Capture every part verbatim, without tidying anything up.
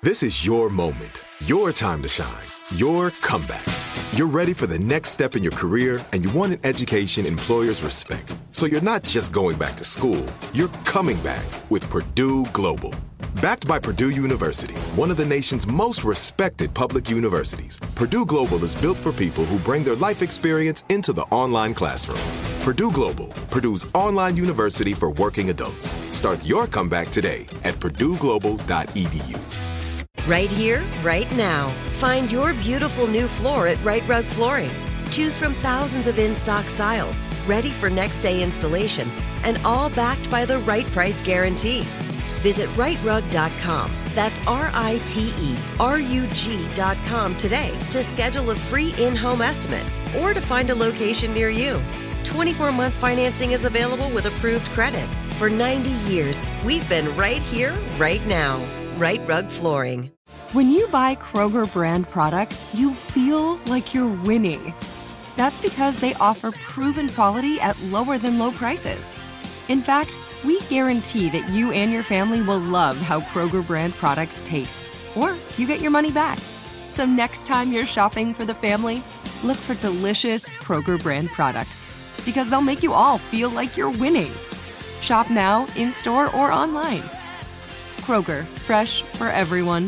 This is your moment, your time to shine, your comeback. You're ready for the next step in your career, and you want an education employers respect. So you're not just going back to school, you're coming back with Purdue Global. Backed by Purdue University, one of the nation's most respected public universities, Purdue Global is built for people who bring their life experience into the online classroom. Purdue Global, Purdue's online university for working adults. Start your comeback today at purdue global dot e d u. Right here, right now. Find your beautiful new floor at Rite Rug Flooring. Choose from thousands of in-stock styles, ready for next day installation, and all backed by the right price guarantee. Visit rite rug dot com. That's R I T E R U G dot com today to schedule a free in-home estimate or to find a location near you. twenty-four month financing is available with approved credit. For ninety years, we've been right here, right now. Rite Rug Flooring. When you buy Kroger brand products, you feel like you're winning. That's because they offer proven quality at lower than low prices. In fact, we guarantee that you and your family will love how Kroger brand products taste, or you get your money back. So next time you're shopping for the family, look for delicious Kroger brand products, because they'll make you all feel like you're winning. Shop now, in-store, or online. Kroger, fresh for everyone.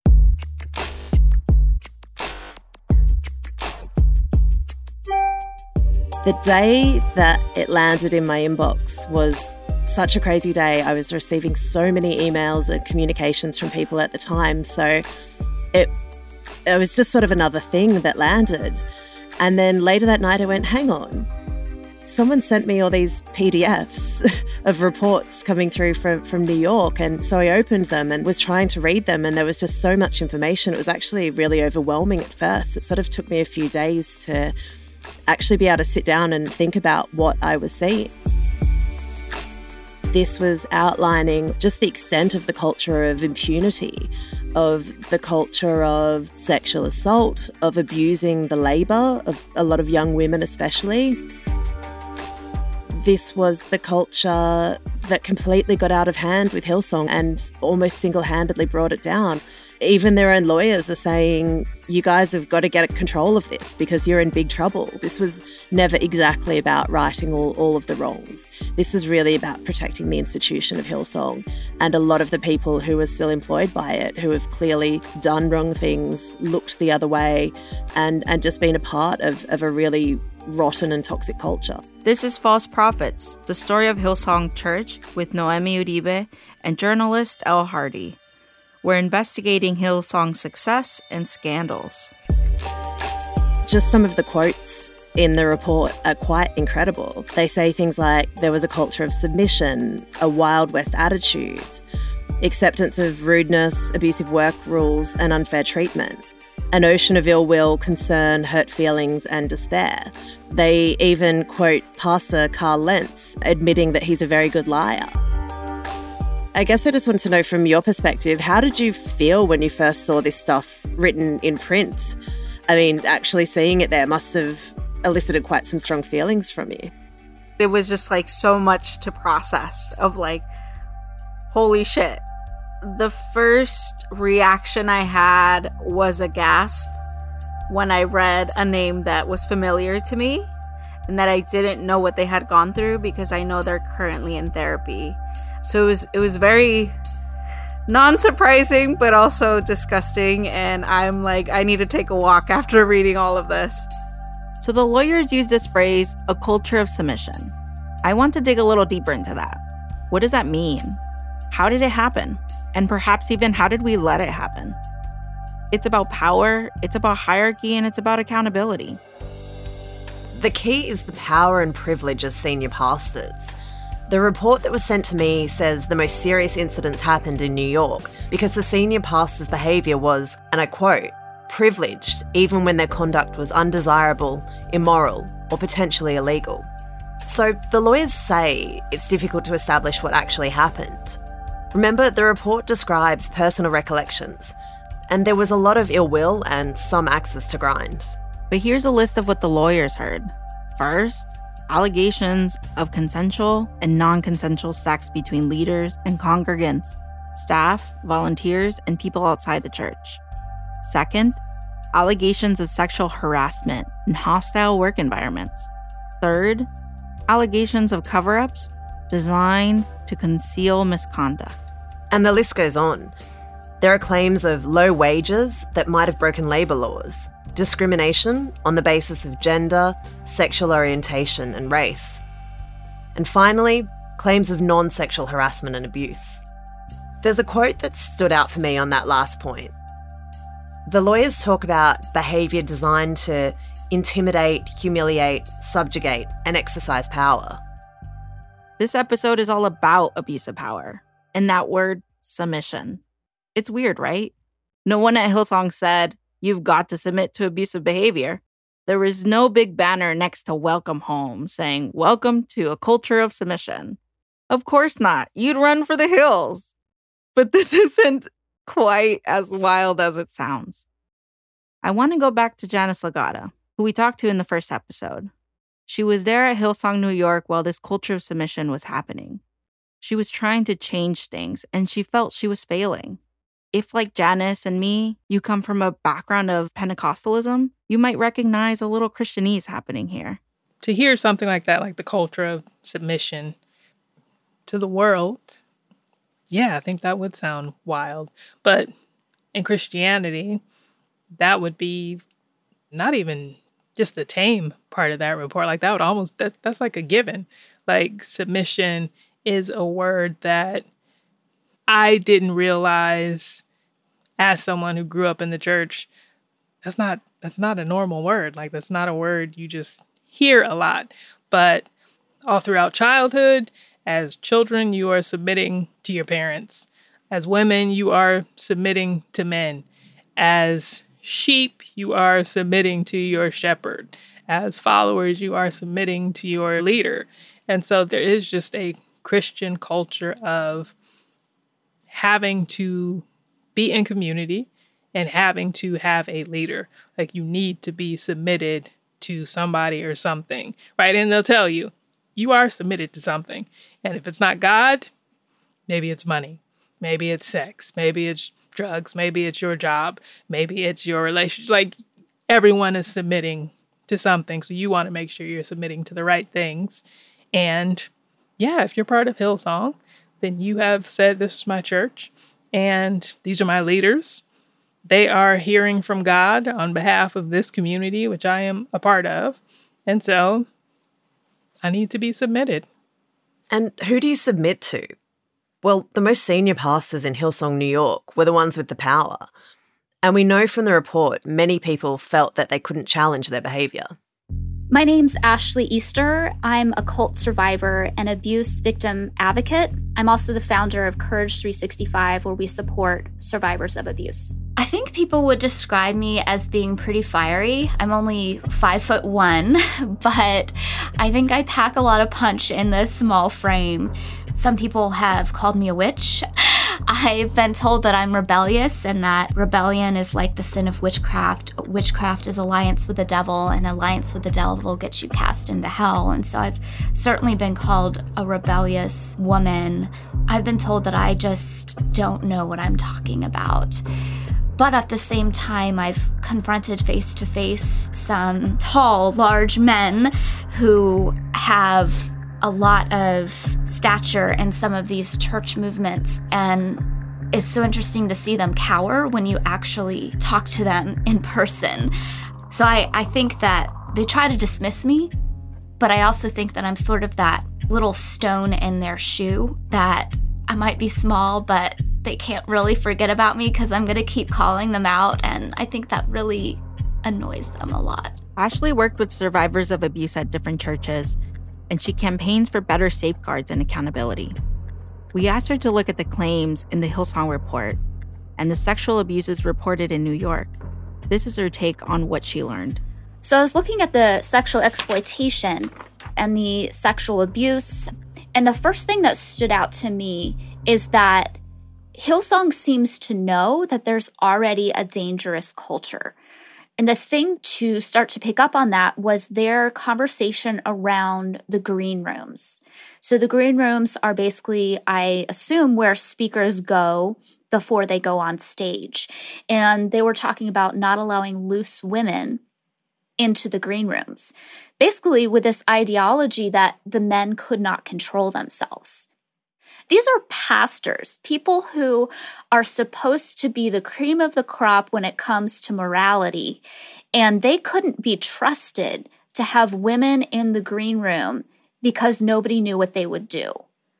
The day that it landed in my inbox was such a crazy day. I was receiving so many emails and communications from people at the time. So it, it was just sort of another thing that landed. And then later that night I went, hang on. Someone sent me all these P D Fs of reports coming through from, from New York. And so I opened them and was trying to read them. And there was just so much information. It was actually really overwhelming at first. It sort of took me a few days to actually be able to sit down and think about what I was seeing. This was outlining just the extent of the culture of impunity, of the culture of sexual assault, of abusing the labour of a lot of young women especially. This was the culture that completely got out of hand with Hillsong and almost single-handedly brought it down. Even their own lawyers are saying, you guys have got to get control of this because you're in big trouble. This was never exactly about righting all, all of the wrongs. This was really about protecting the institution of Hillsong and a lot of the people who are still employed by it, who have clearly done wrong things, looked the other way, and, and just been a part of, of a really rotten and toxic culture. This is False Prophets, the story of Hillsong Church with Noemi Uribe and journalist Elle Hardy. We're investigating Hillsong's success and scandals. Just some of the quotes in the report are quite incredible. They say things like, there was a culture of submission, a Wild West attitude, acceptance of rudeness, abusive work rules, and unfair treatment, an ocean of ill will, concern, hurt feelings, and despair. They even quote Pastor Carl Lentz, admitting that he's a very good liar. I guess I just want to know from your perspective, how did you feel when you first saw this stuff written in print? I mean, actually seeing it there must have elicited quite some strong feelings from you. It was just like so much to process of like, holy shit. The first reaction I had was a gasp when I read a name that was familiar to me and that I didn't know what they had gone through because I know they're currently in therapy. So it was it was very non-surprising, but also disgusting. And I'm like, I need to take a walk after reading all of this. So the lawyers use this phrase, a culture of submission. I want to dig a little deeper into that. What does that mean? How did it happen? And perhaps even how did we let it happen? It's about power, it's about hierarchy, and it's about accountability. The key is the power and privilege of senior pastors. The report that was sent to me says the most serious incidents happened in New York because the senior pastor's behaviour was, and I quote, privileged even when their conduct was undesirable, immoral, or potentially illegal. So the lawyers say it's difficult to establish what actually happened. Remember, the report describes personal recollections, and there was a lot of ill will and some axes to grind. But here's a list of what the lawyers heard. First, allegations of consensual and non-consensual sex between leaders and congregants. staff, volunteers, and people outside the church. Second, allegations of sexual harassment and hostile work environments. Third, allegations of cover-ups designed to conceal misconduct. And the list goes on. There are claims of low wages that might have broken labour laws, discrimination on the basis of gender, sexual orientation, and race. And finally, claims of non-sexual harassment and abuse. There's a quote that stood out for me on that last point. The lawyers talk about behaviour designed to intimidate, humiliate, subjugate, and exercise power. This episode is all about abuse of power, and that word, submission. It's weird, right? No one at Hillsong said, you've got to submit to abusive behavior. There was no big banner next to welcome home saying, welcome to a culture of submission. Of course not. You'd run for the hills. But this isn't quite as wild as it sounds. I want to go back to Janice Lagata, who we talked to in the first episode. She was there at Hillsong New York while this culture of submission was happening. She was trying to change things, and she felt she was failing. If, like Janice and me, you come from a background of Pentecostalism, you might recognize a little Christianese happening here. To hear something like that, like the culture of submission to the world, yeah, I think that would sound wild. But in Christianity, that would be not even just the tame part of that report. Like that would almost, that, that's like a given. Like submission is a word that I didn't realize as someone who grew up in the church, that's not, that's not a normal word. Like that's not a word you just hear a lot. But all throughout childhood, as children, you are submitting to your parents. As women, you are submitting to men. As sheep, you are submitting to your shepherd. As followers, you are submitting to your leader. And so there is just a Christian culture of having to be in community and having to have a leader. Like you need to be submitted to somebody or something, right? And they'll tell you, you are submitted to something. And if it's not God, maybe it's money. Maybe it's sex. Maybe it's drugs. Maybe it's your job. Maybe it's your relationship. Like everyone is submitting to something. So you want to make sure you're submitting to the right things. And yeah, if you're part of Hillsong, then you have said, this is my church and these are my leaders. They are hearing from God on behalf of this community, which I am a part of. And so I need to be submitted. And who do you submit to? Well, the most senior pastors in Hillsong New York were the ones with the power. And we know from the report, many people felt that they couldn't challenge their behavior. My name's Ashley Easter. I'm a cult survivor and abuse victim advocate. I'm also the founder of Courage three sixty-five, where we support survivors of abuse. I think people would describe me as being pretty fiery. I'm only five foot one, but I think I pack a lot of punch in this small frame. Some people have called me a witch. I've been told that I'm rebellious and that rebellion is like the sin of witchcraft. Witchcraft is alliance with the devil, and alliance with the devil gets you cast into hell. And so I've certainly been called a rebellious woman. I've been told that I just don't know what I'm talking about. But at the same time, I've confronted face to face some tall, large men who have a lot of stature in some of these church movements, and it's so interesting to see them cower when you actually talk to them in person. So I, I think that they try to dismiss me, but I also think that I'm sort of that little stone in their shoe, that I might be small, but they can't really forget about me because I'm going to keep calling them out, and I think that really annoys them a lot. Ashley worked with survivors of abuse at different churches, and she campaigns for better safeguards and accountability. We asked her to look at the claims in the Hillsong report and the sexual abuses reported in New York. This is her take on what she learned. So I was looking at the sexual exploitation and the sexual abuse, and the first thing that stood out to me is that Hillsong seems to know that there's already a dangerous culture. And the thing to start to pick up on that was their conversation around the green rooms. So the green rooms are basically, I assume, where speakers go before they go on stage. And they were talking about not allowing loose women into the green rooms, basically with this ideology that the men could not control themselves. These are pastors, people who are supposed to be the cream of the crop when it comes to morality, and they couldn't be trusted to have women in the green room because nobody knew what they would do.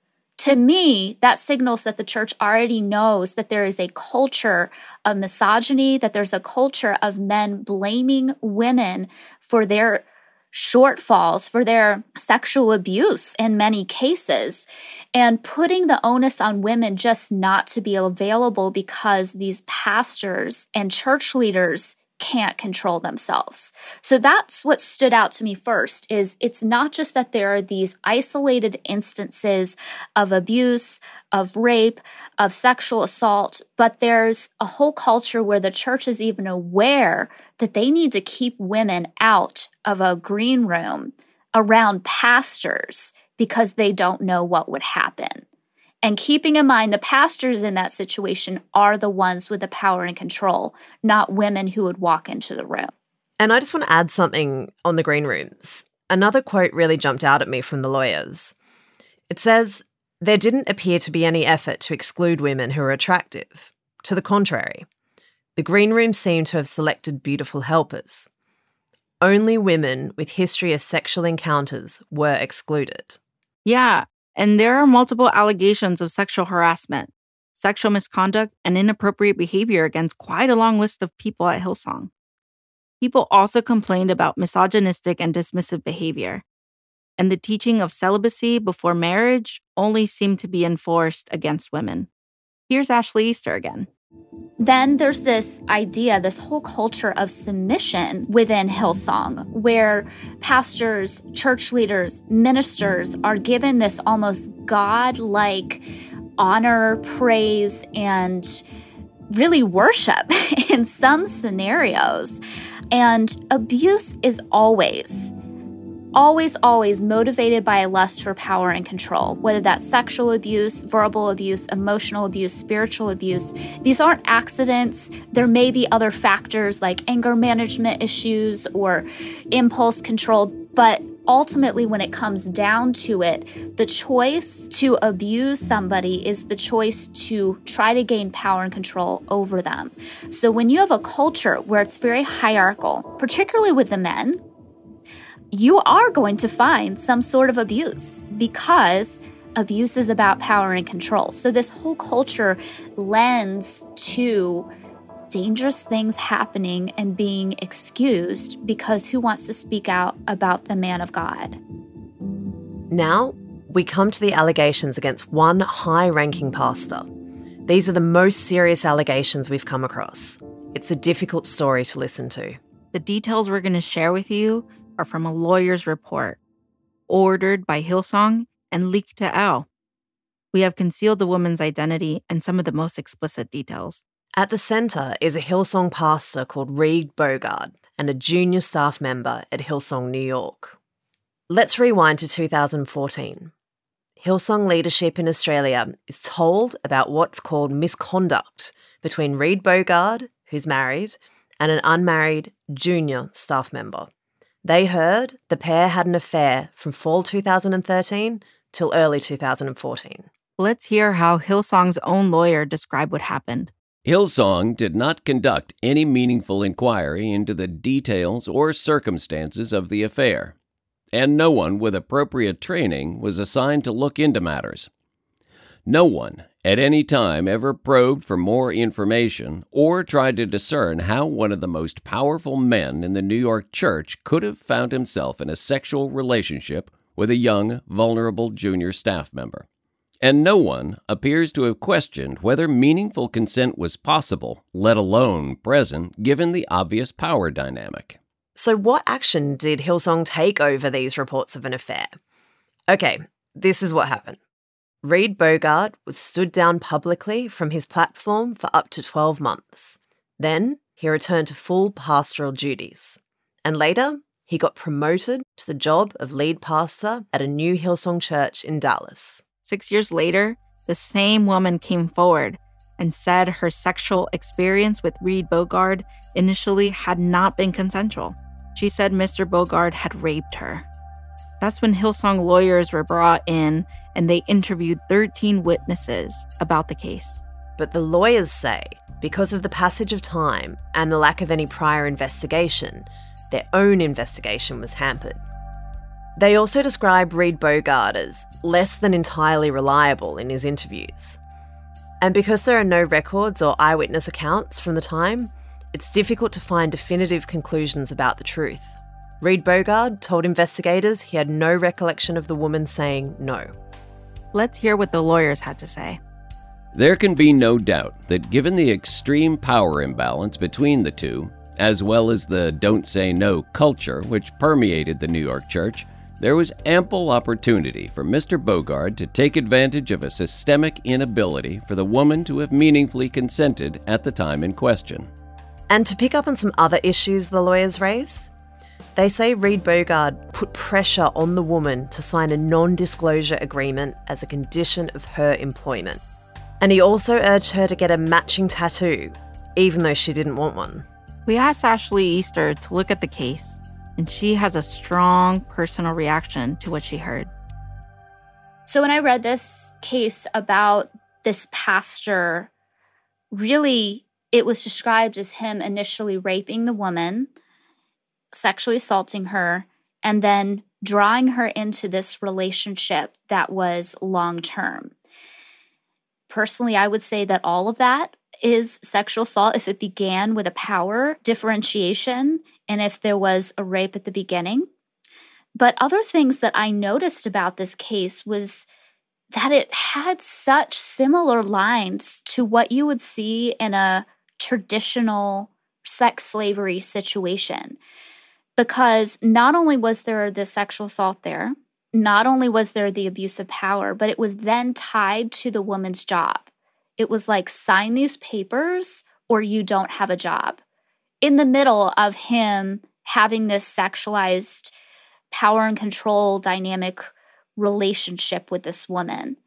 To me, that signals that the church already knows that there is a culture of misogyny, that there's a culture of men blaming women for their shortfalls, for their sexual abuse in many cases, and putting the onus on women just not to be available because these pastors and church leaders can't control themselves. So that's what stood out to me first, is it's not just that there are these isolated instances of abuse, of rape, of sexual assault, but there's a whole culture where the church is even aware that they need to keep women out of a green room around pastors because they don't know what would happen. And keeping in mind the pastors in that situation are the ones with the power and control, not women who would walk into the room. And I just want to add something on the green rooms. Another quote really jumped out at me from the lawyers. It says, "There didn't appear to be any effort to exclude women who are attractive. To the contrary, the green room seemed to have selected beautiful helpers. Only women with history of sexual encounters were excluded." Yeah, and there are multiple allegations of sexual harassment, sexual misconduct, and inappropriate behavior against quite a long list of people at Hillsong. People also complained about misogynistic and dismissive behavior, and the teaching of celibacy before marriage only seemed to be enforced against women. Here's Ashley Easter again. Then there's this idea, this whole culture of submission within Hillsong, where pastors, church leaders, ministers are given this almost God-like honor, praise, and really worship in some scenarios. And abuse is always Always, always motivated by a lust for power and control, whether that's sexual abuse, verbal abuse, emotional abuse, spiritual abuse. These aren't accidents. There may be other factors like anger management issues or impulse control, but ultimately when it comes down to it, the choice to abuse somebody is the choice to try to gain power and control over them. So when you have a culture where it's very hierarchical, particularly with the men, you are going to find some sort of abuse because abuse is about power and control. So this whole culture lends to dangerous things happening and being excused because who wants to speak out about the man of God? Now, we come to the allegations against one high-ranking pastor. These are the most serious allegations we've come across. It's a difficult story to listen to. The details we're going to share with you are from a lawyer's report, ordered by Hillsong and leaked to Elle. We have concealed the woman's identity and some of the most explicit details. At the centre is a Hillsong pastor called Reed Bogard and a junior staff member at Hillsong New York. Let's rewind to two thousand fourteen. Hillsong leadership in Australia is told about what's called misconduct between Reed Bogard, who's married, and an unmarried junior staff member. They heard the pair had an affair from fall two thousand thirteen till early two thousand fourteen. Let's hear how Hillsong's own lawyer described what happened. Hillsong did not conduct any meaningful inquiry into the details or circumstances of the affair, and no one with appropriate training was assigned to look into matters. No one at any time ever probed for more information or tried to discern how one of the most powerful men in the New York church could have found himself in a sexual relationship with a young, vulnerable junior staff member. And no one appears to have questioned whether meaningful consent was possible, let alone present, given the obvious power dynamic. So what action did Hillsong take over these reports of an affair? Okay, this is what happened. Reed Bogard was stood down publicly from his platform for up to twelve months. Then he returned to full pastoral duties. And later, he got promoted to the job of lead pastor at a new Hillsong church in Dallas. Six years later, the same woman came forward and said her sexual experience with Reed Bogard initially had not been consensual. She said Mister Bogard had raped her. That's when Hillsong lawyers were brought in and they interviewed thirteen witnesses about the case. But the lawyers say, because of the passage of time and the lack of any prior investigation, their own investigation was hampered. They also describe Reed Bogard as less than entirely reliable in his interviews. And because there are no records or eyewitness accounts from the time, it's difficult to find definitive conclusions about the truth. Reed Bogard told investigators he had no recollection of the woman saying no. Let's hear what the lawyers had to say. There can be no doubt that given the extreme power imbalance between the two, as well as the don't say no culture which permeated the New York church, there was ample opportunity for Mister Bogard to take advantage of a systemic inability for the woman to have meaningfully consented at the time in question. And to pick up on some other issues the lawyers raised, they say Reed Bogard put pressure on the woman to sign a non-disclosure agreement as a condition of her employment. And he also urged her to get a matching tattoo, even though she didn't want one. We asked Ashley Easter to look at the case, and she has a strong personal reaction to what she heard. So when I read this case about this pastor, really, it was described as him initially raping the woman, sexually assaulting her, and then drawing her into this relationship that was long-term. Personally, I would say that all of that is sexual assault if it began with a power differentiation and if there was a rape at the beginning. But other things that I noticed about this case was that it had such similar lines to what you would see in a traditional sex slavery situation. Because not only was there the sexual assault there, not only was there the abuse of power, but it was then tied to the woman's job. It was like, sign these papers or you don't have a job. In the middle of him having this sexualized power and control dynamic relationship with this woman.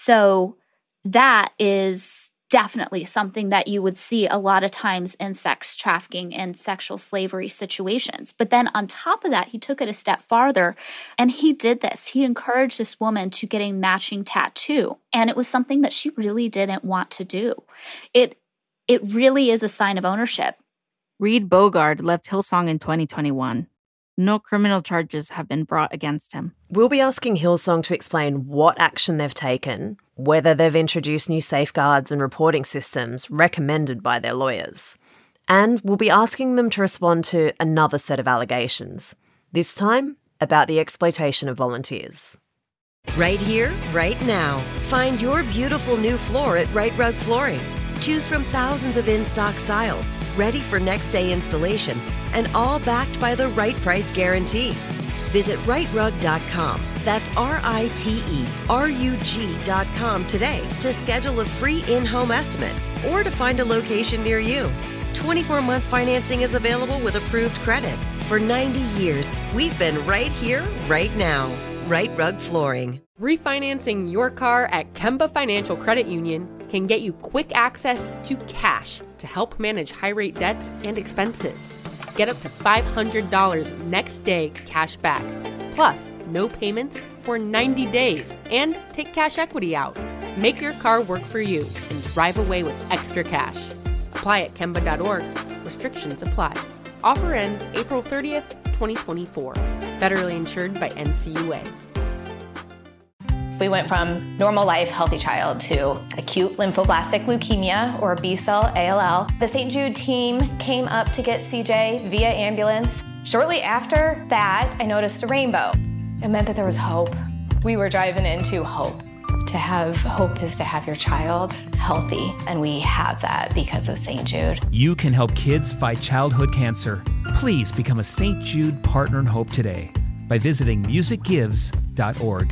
So that is definitely something that you would see a lot of times in sex trafficking and sexual slavery situations. But then on top of that, he took it a step farther and he did this. He encouraged this woman to get a matching tattoo. And it was something that she really didn't want to do. It, it really is a sign of ownership. Reed Bogard left Hillsong in twenty twenty-one. No criminal charges have been brought against him. We'll be asking Hillsong to explain what action they've taken, whether they've introduced new safeguards and reporting systems recommended by their lawyers. And we'll be asking them to respond to another set of allegations, this time about the exploitation of volunteers. Right here, right now. Find your beautiful new floor at Right Rug Flooring. Choose from thousands of in-stock styles, ready for next day installation, and all backed by the right price guarantee. Visit right rug dot com. That's R I T E R U G dot com today to schedule a free in-home estimate or to find a location near you. twenty-four month financing is available with approved credit. For ninety years, we've been right here, right now. Right Rug Flooring. Refinancing your car at Kemba Financial Credit Union can get you quick access to cash to help manage high-rate debts and expenses. Get up to five hundred dollars next day cash back, plus no payments for ninety days, and take cash equity out. Make your car work for you and drive away with extra cash. Apply at Kemba dot org. Restrictions apply. Offer ends April thirtieth, twenty twenty-four. Federally insured by N C U A. We went from normal life, healthy child to acute lymphoblastic leukemia, or B-cell A L L. The Saint Jude team came up to get C J via ambulance. Shortly after that, I noticed a rainbow. It meant that there was hope. We were driving into hope. To have hope is to have your child healthy, and we have that because of Saint Jude. You can help kids fight childhood cancer. Please become a Saint Jude Partner in Hope today by visiting music gives dot org.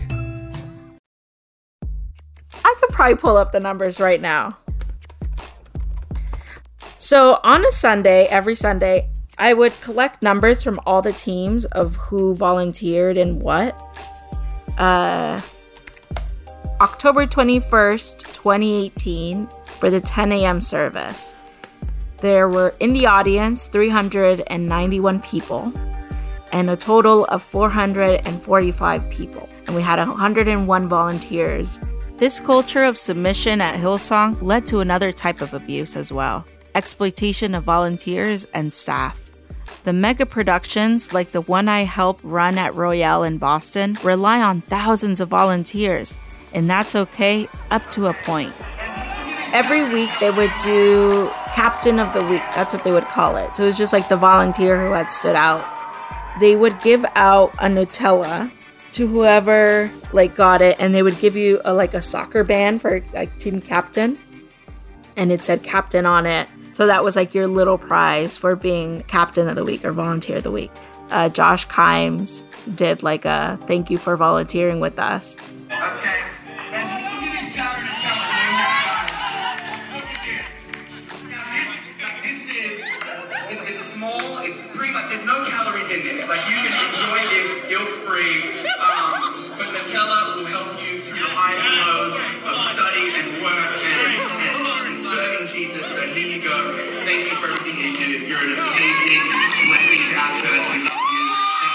I could probably pull up the numbers right now. So on a Sunday, every Sunday, I would collect numbers from all the teams of who volunteered and what. Uh, October twenty-first, twenty eighteen, for the ten a.m. service, there were in the audience three hundred ninety-one people and a total of four hundred forty-five people. And we had one hundred one volunteers. This culture of submission at Hillsong led to another type of abuse as well: exploitation of volunteers and staff. The mega productions, like the one I helped run at Royale in Boston, rely on thousands of volunteers, and that's okay up to a point. Every week they would do Captain of the Week. That's what they would call it. So it was just like the volunteer who had stood out. They would give out a Nutella to whoever like got it, and they would give you a, like a soccer band for like team captain, and it said captain on it. So that was like your little prize for being captain of the week or volunteer of the week. Uh, Josh Kimes did like a thank you for volunteering with us. Okay. And look at this calorie challenge. Look at this. Now this, this is, it's, it's small. It's pretty much, there's no calories in this. Like you can enjoy this guilt-free. Um, but Nutella will help you through the highs and lows of study and work and, and, and serving Jesus. So here you go. Thank you for everything you do. You're an amazing blessing to our church. We love you.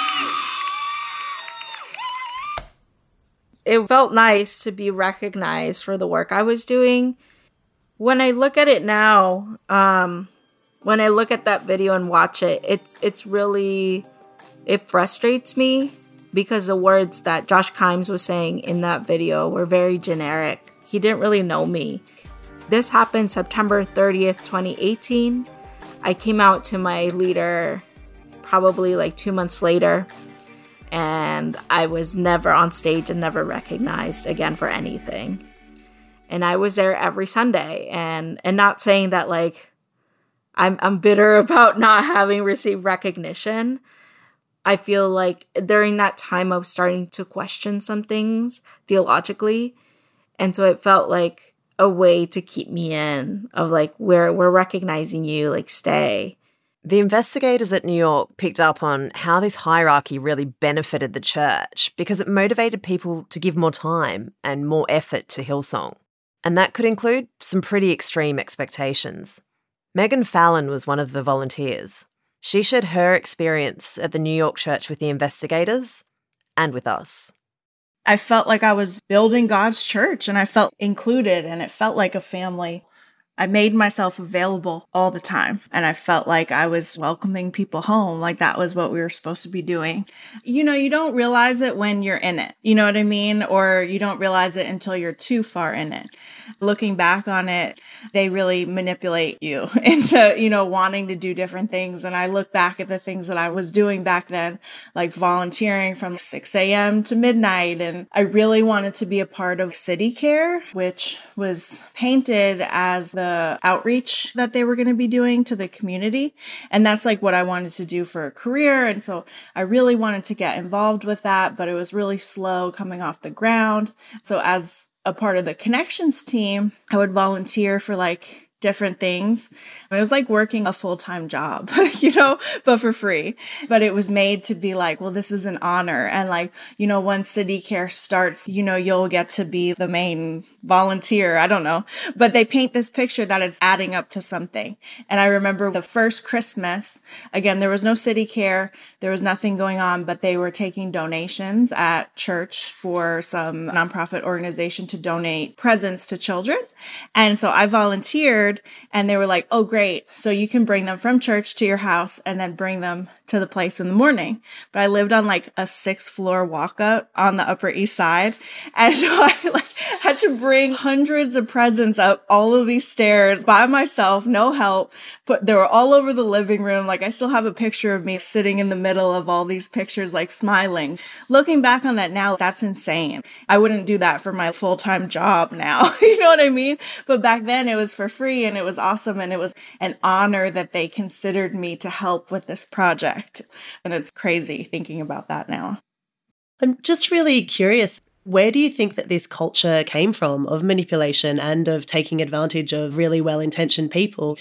It felt nice to be recognized for the work I was doing. When I look at it now, um, when I look at that video and watch it, it's it's really, it frustrates me because the words that Josh Kimes was saying in that video were very generic. He didn't really know me. This happened September thirtieth, twenty eighteen. I came out to my leader probably like two months later, and I was never on stage and never recognized again for anything. And I was there every Sunday, and and not saying that like I'm I'm bitter about not having received recognition. I feel like during that time I was starting to question some things theologically, and so it felt like a way to keep me in of like, we're we're recognizing you, like stay. The investigators at New York picked up on how this hierarchy really benefited the church because it motivated people to give more time and more effort to Hillsong. And that could include some pretty extreme expectations. Megan Fallon was one of the volunteers. She shared her experience at the New York church with the investigators and with us. I felt like I was building God's church, and I felt included, and it felt like a family. I made myself available all the time, and I felt like I was welcoming people home, like that was what we were supposed to be doing. You know, you don't realize it when you're in it, you know what I mean? Or you don't realize it until you're too far in it. Looking back on it, they really manipulate you into, you know, wanting to do different things. And I look back at the things that I was doing back then, like volunteering from six a.m. to midnight. And I really wanted to be a part of City Care, which was painted as the outreach that they were going to be doing to the community. And that's like what I wanted to do for a career. And so I really wanted to get involved with that, but it was really slow coming off the ground. So as a part of the connections team, I would volunteer for like different things. It was like working a full-time job, you know, but for free. But it was made to be like, well, this is an honor. And like, you know, when City Care starts, you know, you'll get to be the main volunteer. I don't know. But they paint this picture that it's adding up to something. And I remember the first Christmas, again, there was no City Care. There was nothing going on, but they were taking donations at church for some nonprofit organization to donate presents to children. And so I volunteered, and they were like, oh, great. So you can bring them from church to your house and then bring them to the place in the morning. But I lived on like a sixth floor walk up on the Upper East Side. And so I like had to bring hundreds of presents up all of these stairs by myself, no help. But they were all over the living room. Like I still have a picture of me sitting in the middle of all these pictures, like smiling. Looking back on that now, that's insane. I wouldn't do that for my full-time job now. You know what I mean? But back then it was for free, and it was awesome. And it was an honor that they considered me to help with this project. And it's crazy thinking about that now. I'm just really curious. Where do you think that this culture came from of manipulation and of taking advantage of really well-intentioned people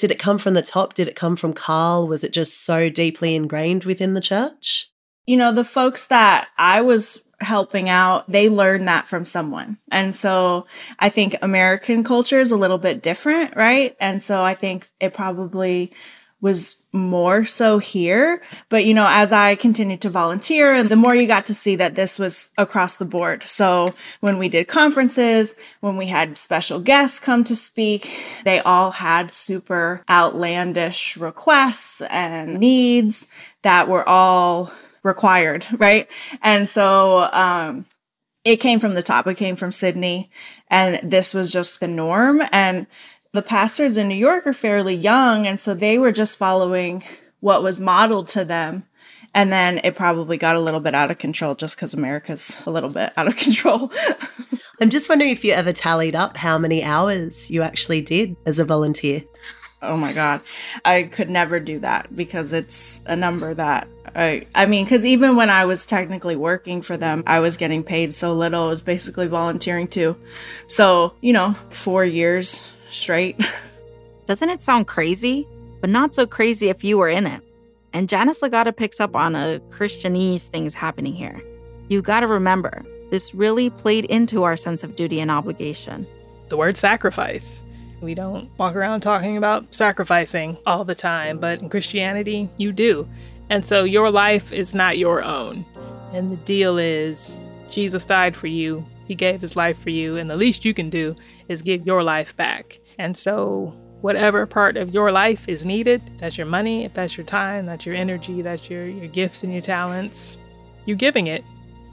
Did it come from the top? Did it come from Carl? Was it just so deeply ingrained within the church? You know, the folks that I was helping out, they learned that from someone. And so I think American culture is a little bit different, right? And so I think it probably was more so here. But, you know, as I continued to volunteer, and the more you got to see that this was across the board. So when we did conferences, when we had special guests come to speak, they all had super outlandish requests and needs that were all required, right? And so um, it came from the top. It came from Sydney, and this was just the norm. And the pastors in New York are fairly young, and so they were just following what was modeled to them. And then it probably got a little bit out of control just because America's a little bit out of control. I'm just wondering if you ever tallied up how many hours you actually did as a volunteer. Oh my God. I could never do that because it's a number that I, I mean, because even when I was technically working for them, I was getting paid so little. It was basically volunteering too. So, you know, four years straight. Doesn't it sound crazy? But not so crazy if you were in it. And Janice Legata picks up on a Christianese things happening here. You gotta remember, this really played into our sense of duty and obligation. The word sacrifice. We don't walk around talking about sacrificing all the time, but in Christianity, you do. And so your life is not your own. And the deal is, Jesus died for you. He gave his life for you. And the least you can do is give your life back. And so whatever part of your life is needed, that's your money, if that's your time, that's your energy, that's your, your gifts and your talents, you're giving it.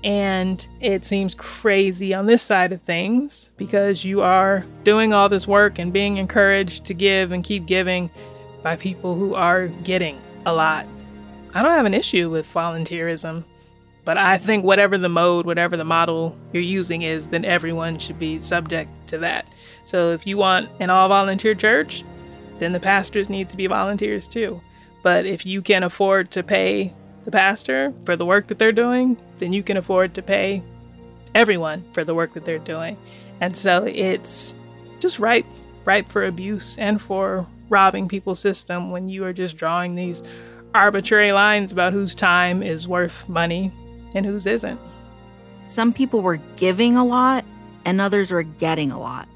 And it seems crazy on this side of things because you are doing all this work and being encouraged to give and keep giving by people who are getting a lot. I don't have an issue with volunteerism, but I think whatever the mode, whatever the model you're using is, then everyone should be subject to that. So if you want an all-volunteer church, then the pastors need to be volunteers too. But if you can afford to pay the pastor for the work that they're doing, then you can afford to pay everyone for the work that they're doing. And so it's just ripe, ripe for abuse and for robbing people's system when you are just drawing these arbitrary lines about whose time is worth money and whose isn't. Some people were giving a lot and others were getting a lot.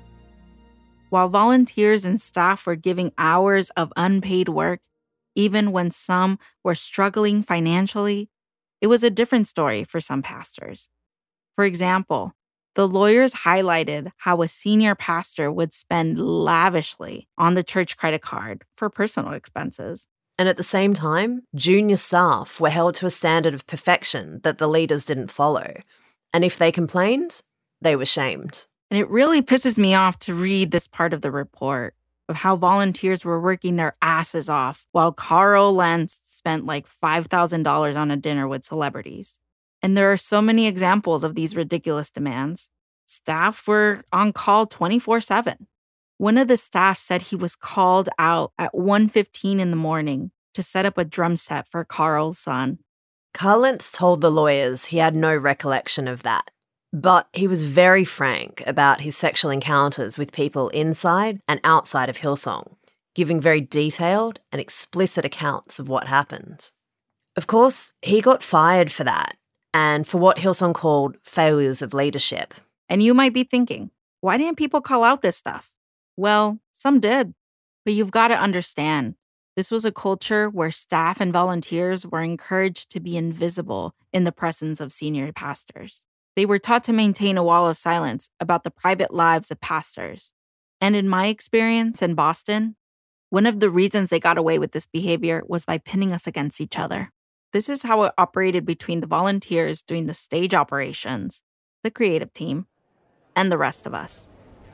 While volunteers and staff were giving hours of unpaid work, even when some were struggling financially, it was a different story for some pastors. For example, the lawyers highlighted how a senior pastor would spend lavishly on the church credit card for personal expenses. And at the same time, junior staff were held to a standard of perfection that the leaders didn't follow. And if they complained, they were shamed. And it really pisses me off to read this part of the report of how volunteers were working their asses off while Carl Lentz spent like five thousand dollars on a dinner with celebrities. And there are so many examples of these ridiculous demands. Staff were on call twenty-four seven. One of the staff said he was called out at one fifteen in the morning to set up a drum set for Carl's son. Carl Lentz told the lawyers he had no recollection of that. But he was very frank about his sexual encounters with people inside and outside of Hillsong, giving very detailed and explicit accounts of what happened. Of course, he got fired for that and for what Hillsong called failures of leadership. And you might be thinking, why didn't people call out this stuff? Well, some did. But you've got to understand, this was a culture where staff and volunteers were encouraged to be invisible in the presence of senior pastors. They were taught to maintain a wall of silence about the private lives of pastors. And in my experience in Boston, one of the reasons they got away with this behavior was by pinning us against each other. This is how it operated between the volunteers doing the stage operations, the creative team, and the rest of us.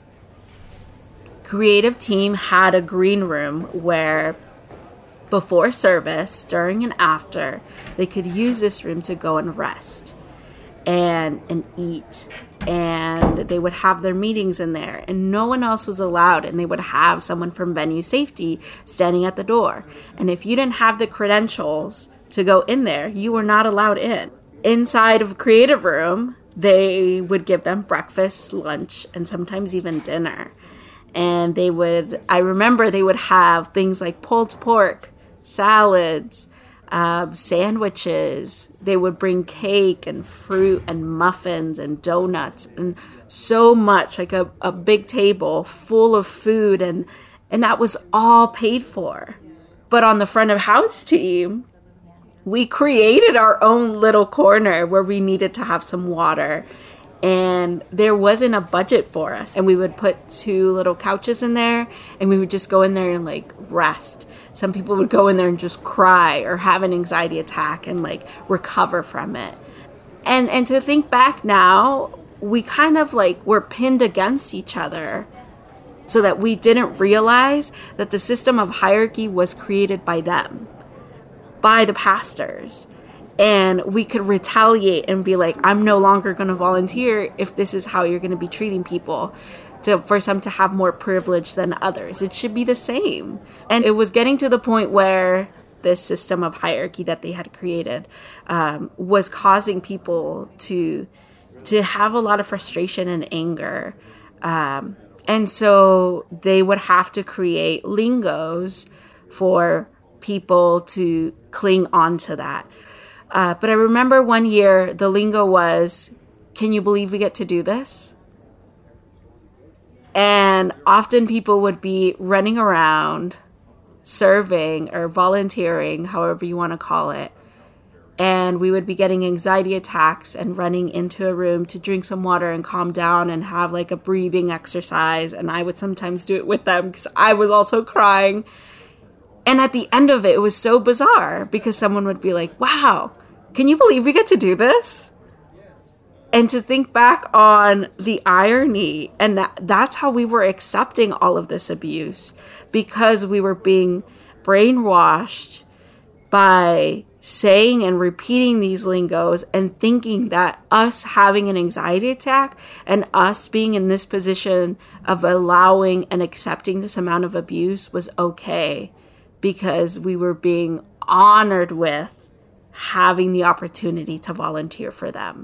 Creative team had a green room where before service, during and after, they could use this room to go and rest. And, and eat, and they would have their meetings in there, and no one else was allowed, and they would have someone from venue safety standing at the door. And if you didn't have the credentials to go in there, you were not allowed in. Inside of creative room, they would give them breakfast, lunch, and sometimes even dinner. And they would, I remember they would have things like pulled pork, salads, um, sandwiches. They would bring cake and fruit and muffins and donuts and so much, like a, a big table full of food. And, and that was all paid for. But on the front of house team, we created our own little corner where we needed to have some water. And there wasn't a budget for us. And we would put two little couches in there and we would just go in there and like rest. Some people would go in there and just cry or have an anxiety attack and like recover from it. And and to think back now, we kind of like were pinned against each other so that we didn't realize that the system of hierarchy was created by them, by the pastors. And we could retaliate and be like, I'm no longer going to volunteer if this is how you're going to be treating people, to for some to have more privilege than others. It should be the same. And it was getting to the point where this system of hierarchy that they had created um, was causing people to to have a lot of frustration and anger. Um, and so they would have to create lingos for people to cling on to that. Uh, but I remember one year the lingo was, can you believe we get to do this? And often people would be running around, serving or volunteering, however you want to call it. And we would be getting anxiety attacks and running into a room to drink some water and calm down and have like a breathing exercise. And I would sometimes do it with them because I was also crying. And at the end of it, it was so bizarre because someone would be like, wow, can you believe we get to do this? And to think back on the irony, and that, that's how we were accepting all of this abuse, because we were being brainwashed by saying and repeating these lingos and thinking that us having an anxiety attack and us being in this position of allowing and accepting this amount of abuse was okay, because we were being honored with having the opportunity to volunteer for them.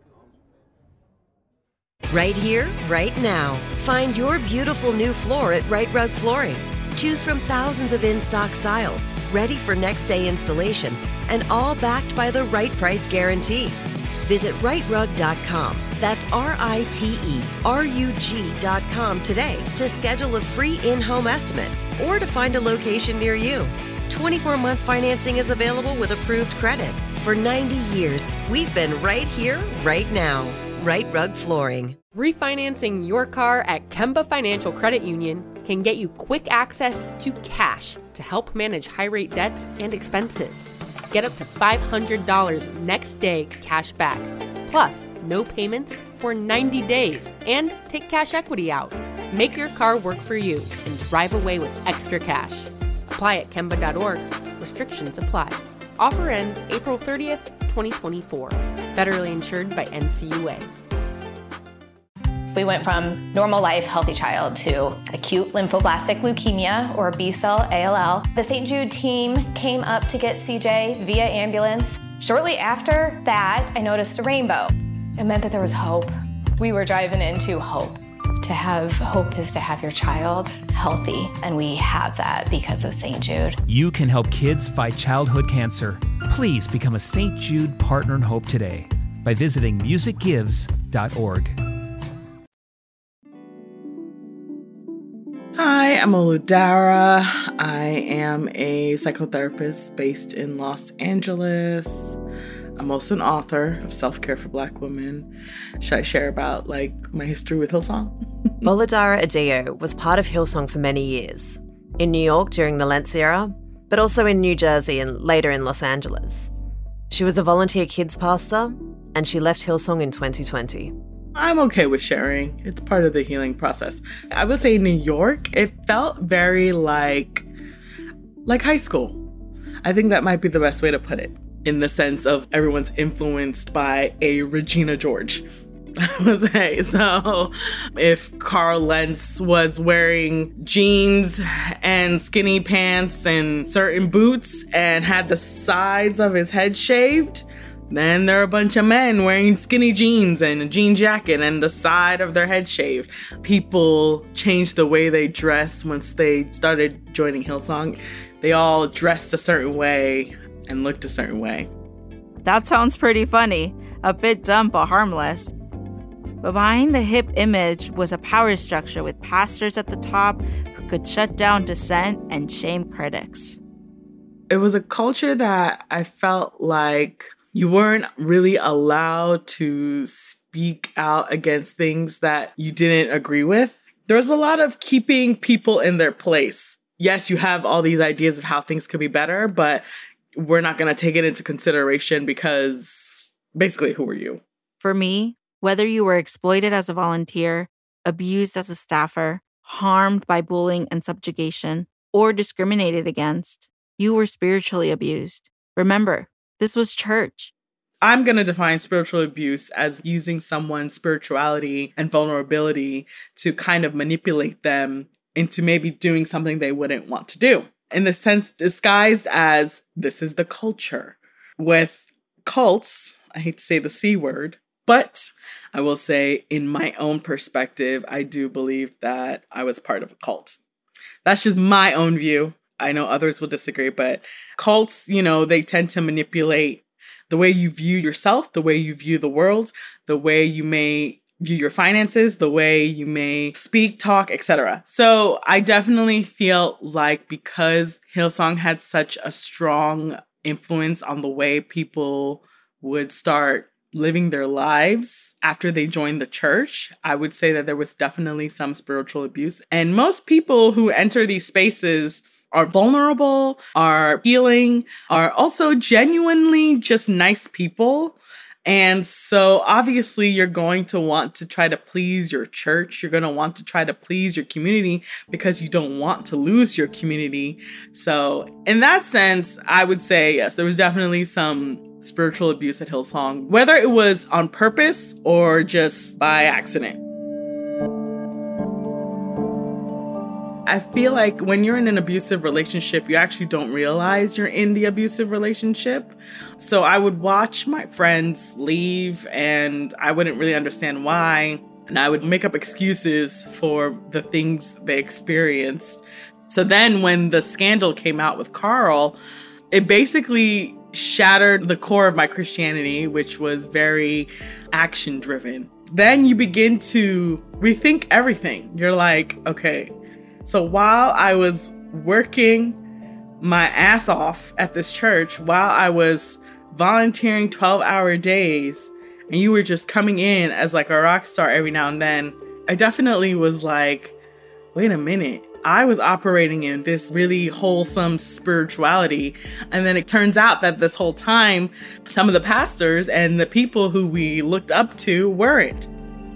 Right here, right now. Find your beautiful new floor at Right Rug Flooring. Choose from thousands of in-stock styles, ready for next day installation, and all backed by the right price guarantee. Visit right rug dot com. That's R I T E R U G dot com today to schedule a free in-home estimate or to find a location near you. twenty-four month financing is available with approved credit. For ninety years, we've been right here, right now. Right Rug Flooring. Refinancing your car at Kemba Financial Credit Union can get you quick access to cash to help manage high-rate debts and expenses. Get up to five hundred dollars next day cash back, plus no payments for ninety days, and take cash equity out. Make your car work for you and drive away with extra cash. Apply at kemba dot org. Restrictions apply. Offer ends April thirtieth, twenty twenty-four. Federally insured by N C U A. We went from normal life, healthy child to acute lymphoblastic leukemia, or B-cell A L L. The Saint Jude team came up to get C J via ambulance. Shortly after that, I noticed a rainbow. It meant that there was hope. We were driving into hope. To have hope is to have your child healthy, and we have that because of Saint Jude. You can help kids fight childhood cancer. Please become a Saint Jude Partner in Hope today by visiting music gives dot org. Hi, I'm Oludara. I am a psychotherapist based in Los Angeles. I'm also an author of Self-Care for Black Women. Should I share about, like, my history with Hillsong? Oludara Adeyo was part of Hillsong for many years. In New York during the Lentz era, but also in New Jersey and later in Los Angeles. She was a volunteer kids pastor, and she left Hillsong in twenty twenty. I'm okay with sharing. It's part of the healing process. I would say New York, it felt very like, like high school. I think that might be the best way to put it, in the sense of everyone's influenced by a Regina George. I would say. So if Carl Lentz was wearing jeans and skinny pants and certain boots and had the sides of his head shaved, Then there are a bunch of men wearing skinny jeans and a jean jacket and the side of their head shaved. People changed the way they dress once they started joining Hillsong. They all dressed a certain way and looked a certain way. That sounds pretty funny. A bit dumb but harmless. But behind the hip image was a power structure with pastors at the top who could shut down dissent and shame critics. It was a culture that I felt like you weren't really allowed to speak out against things that you didn't agree with. There was a lot of keeping people in their place. Yes, you have all these ideas of how things could be better, but we're not going to take it into consideration because basically, who are you? For me, whether you were exploited as a volunteer, abused as a staffer, harmed by bullying and subjugation, or discriminated against, you were spiritually abused. Remember, this was church. I'm going to define spiritual abuse as using someone's spirituality and vulnerability to kind of manipulate them into maybe doing something they wouldn't want to do. In the sense disguised as this is the culture. With cults, I hate to say the C word, but I will say in my own perspective, I do believe that I was part of a cult. That's just my own view. I know others will disagree, but cults, you know, they tend to manipulate the way you view yourself, the way you view the world, the way you may view your finances, the way you may speak, talk, et cetera. So I definitely feel like because Hillsong had such a strong influence on the way people would start living their lives after they joined the church, I would say that there was definitely some spiritual abuse. And most people who enter these spaces are vulnerable, are healing, are also genuinely just nice people. And so obviously you're going to want to try to please your church. You're going to want to try to please your community because you don't want to lose your community. So in that sense, I would say, yes, there was definitely some spiritual abuse at Hillsong, whether it was on purpose or just by accident. I feel like when you're in an abusive relationship, you actually don't realize you're in the abusive relationship. So I would watch my friends leave and I wouldn't really understand why. And I would make up excuses for the things they experienced. So then when the scandal came out with Carl, it basically shattered the core of my Christianity, which was very action driven. Then you begin to rethink everything. You're like, okay, so while I was working my ass off at this church, while I was volunteering twelve hour days, and you were just coming in as like a rock star every now and then, I definitely was like, wait a minute. I was operating in this really wholesome spirituality. And then it turns out that this whole time, some of the pastors and the people who we looked up to weren't.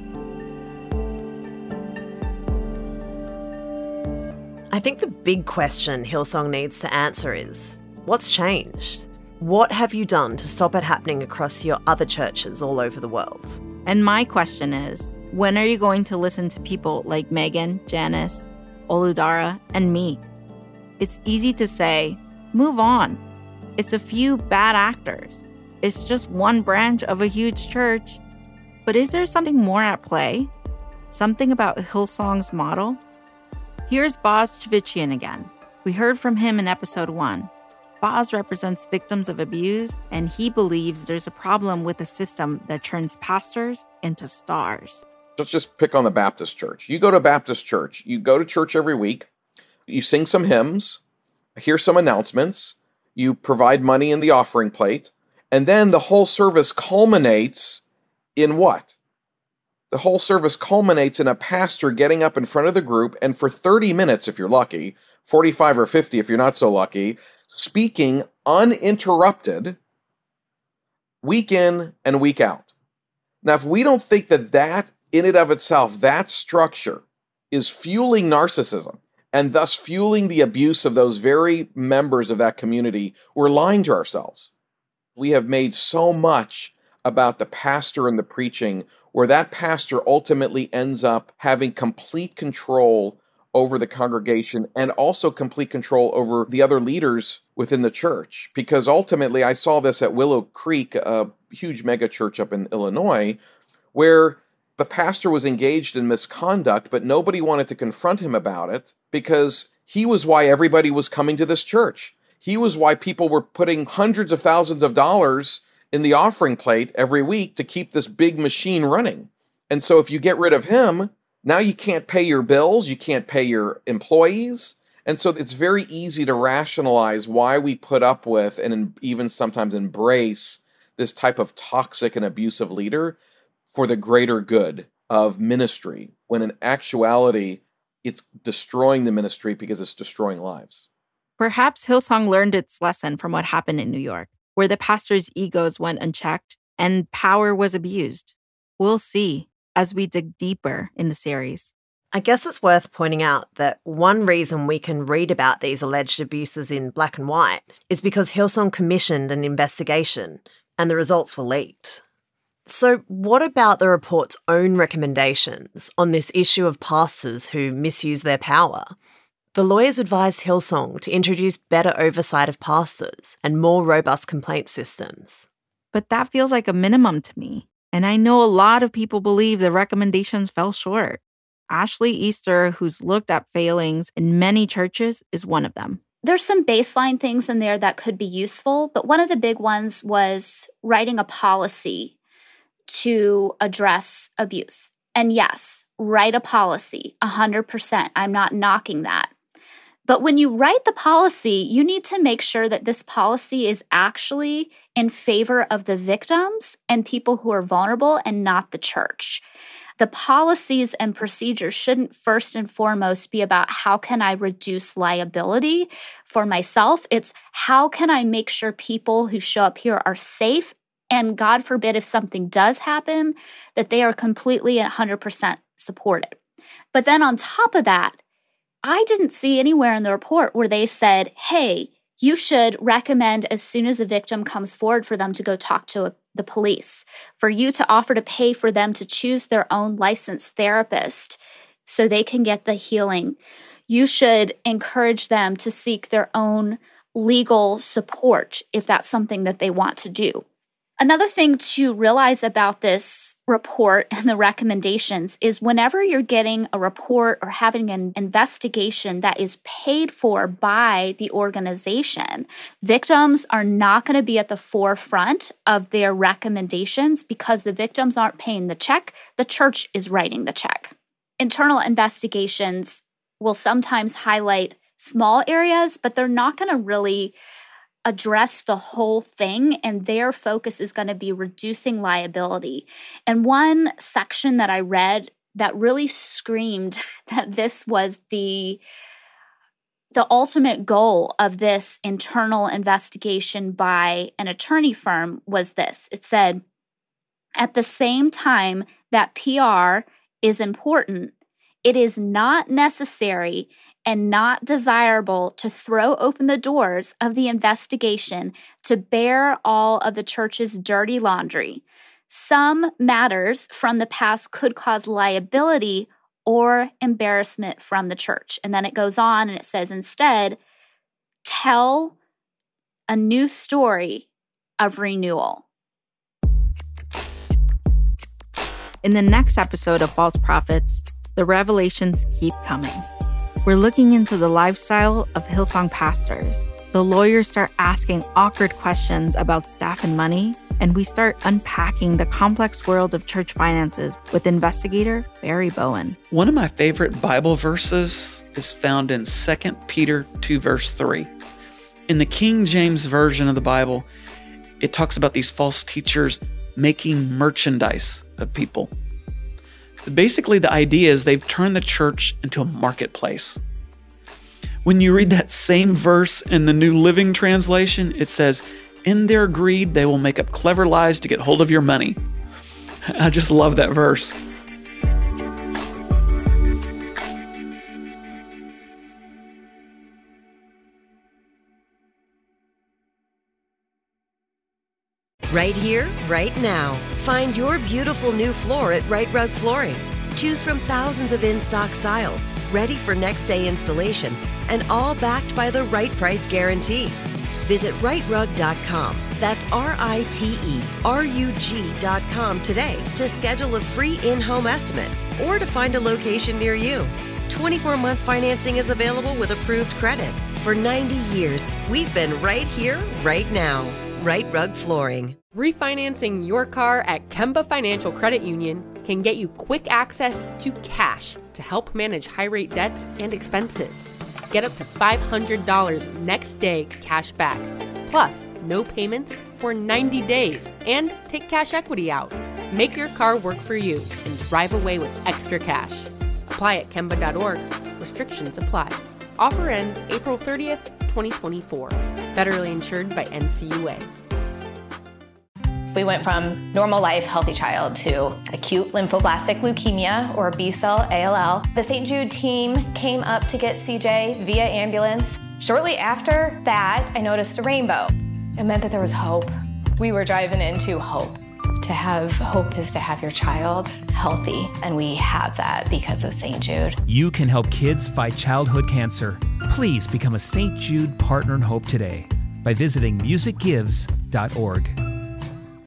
I think the big question Hillsong needs to answer is, what's changed? What have you done to stop it happening across your other churches all over the world? And my question is, when are you going to listen to people like Megan, Janice, Oludara, and me? It's easy to say, move on. It's a few bad actors. It's just one branch of a huge church. But is there something more at play? Something about Hillsong's model? Here's Boz Tchivichian again. We heard from him in episode one. Boz represents victims of abuse, and he believes there's a problem with a system that turns pastors into stars. Let's just pick on the Baptist church. You go to Baptist church, you go to church every week, you sing some hymns, hear some announcements, you provide money in the offering plate, and then the whole service culminates in what? The whole service culminates in a pastor getting up in front of the group and for thirty minutes, if you're lucky, forty-five or fifty if you're not so lucky, speaking uninterrupted week in and week out. Now, if we don't think that that in and of itself, that structure is fueling narcissism and thus fueling the abuse of those very members of that community, we're lying to ourselves. We have made so much about the pastor and the preaching where that pastor ultimately ends up having complete control over the congregation and also complete control over the other leaders within the church. Because ultimately, I saw this at Willow Creek, a huge mega church up in Illinois, where the pastor was engaged in misconduct, but nobody wanted to confront him about it because he was why everybody was coming to this church. He was why people were putting hundreds of thousands of dollars in the offering plate every week to keep this big machine running. And so if you get rid of him, now you can't pay your bills, you can't pay your employees. And so it's very easy to rationalize why we put up with and even sometimes embrace this type of toxic and abusive leader for the greater good of ministry, when in actuality, it's destroying the ministry because it's destroying lives. Perhaps Hillsong learned its lesson from what happened in New York, where the pastor's egos went unchecked and power was abused. We'll see as we dig deeper in the series. I guess it's worth pointing out that one reason we can read about these alleged abuses in black and white is because Hillsong commissioned an investigation and the results were leaked. So what about the report's own recommendations on this issue of pastors who misuse their power? The lawyers advised Hillsong to introduce better oversight of pastors and more robust complaint systems. But that feels like a minimum to me. And I know a lot of people believe the recommendations fell short. Ashley Easter, who's looked at failings in many churches, is one of them. There's some baseline things in there that could be useful, but one of the big ones was writing a policy to address abuse. And yes, write a policy, one hundred percent. I'm not knocking that. But when you write the policy, you need to make sure that this policy is actually in favor of the victims and people who are vulnerable and not the church. The policies and procedures shouldn't first and foremost be about how can I reduce liability for myself. It's how can I make sure people who show up here are safe, and God forbid if something does happen, that they are completely and one hundred percent supported. But then on top of that, I didn't see anywhere in the report where they said, hey, you should recommend as soon as a victim comes forward for them to go talk to a, the police, for you to offer to pay for them to choose their own licensed therapist so they can get the healing. You should encourage them to seek their own legal support if that's something that they want to do. Another thing to realize about this report and the recommendations is whenever you're getting a report or having an investigation that is paid for by the organization, victims are not going to be at the forefront of their recommendations because the victims aren't paying the check. The church is writing the check. Internal investigations will sometimes highlight small areas, but they're not going to really address the whole thing, and their focus is going to be reducing liability. And one section that I read that really screamed that this was the the ultimate goal of this internal investigation by an attorney firm was this. It said, at the same time that P R is important, it is not necessary and not desirable to throw open the doors of the investigation to bear all of the church's dirty laundry. Some matters from the past could cause liability or embarrassment from the church. And then it goes on and it says, instead, tell a new story of renewal. In the next episode of False Prophets, the revelations keep coming. We're looking into the lifestyle of Hillsong pastors. The lawyers start asking awkward questions about staff and money, and we start unpacking the complex world of church finances with investigator Barry Bowen. One of my favorite Bible verses is found in Second Peter two, verse three. In the King James Version of the Bible, it talks about these false teachers making merchandise of people. Basically, the idea is they've turned the church into a marketplace. When you read that same verse in the New Living Translation, it says, in their greed, they will make up clever lies to get hold of your money. I just love that verse. Right here, right now. Find your beautiful new floor at Right Rug Flooring. Choose from thousands of in-stock styles, ready for next day installation, and all backed by the right price guarantee. Visit right rug dot com. That's R I T E R U G dot com today to schedule a free in-home estimate or to find a location near you. twenty-four month financing is available with approved credit. For ninety years, we've been right here, right now. Right Rug Flooring. Refinancing your car at Kemba Financial Credit Union can get you quick access to cash to help manage high-rate debts and expenses. Get up to five hundred dollars next day cash back, plus no payments for ninety days, and take cash equity out. Make your car work for you and drive away with extra cash. Apply at Kemba dot org. Restrictions apply. Offer ends April thirtieth, twenty twenty-four. Federally insured by N C U A. We went from normal life, healthy child to acute lymphoblastic leukemia, or B-cell A L L. The Saint Jude team came up to get C J via ambulance. Shortly after that, I noticed a rainbow. It meant that there was hope. We were driving into hope. To have hope is to have your child healthy, and we have that because of Saint Jude. You can help kids fight childhood cancer. Please become a Saint Jude Partner in Hope today by visiting music gives dot org.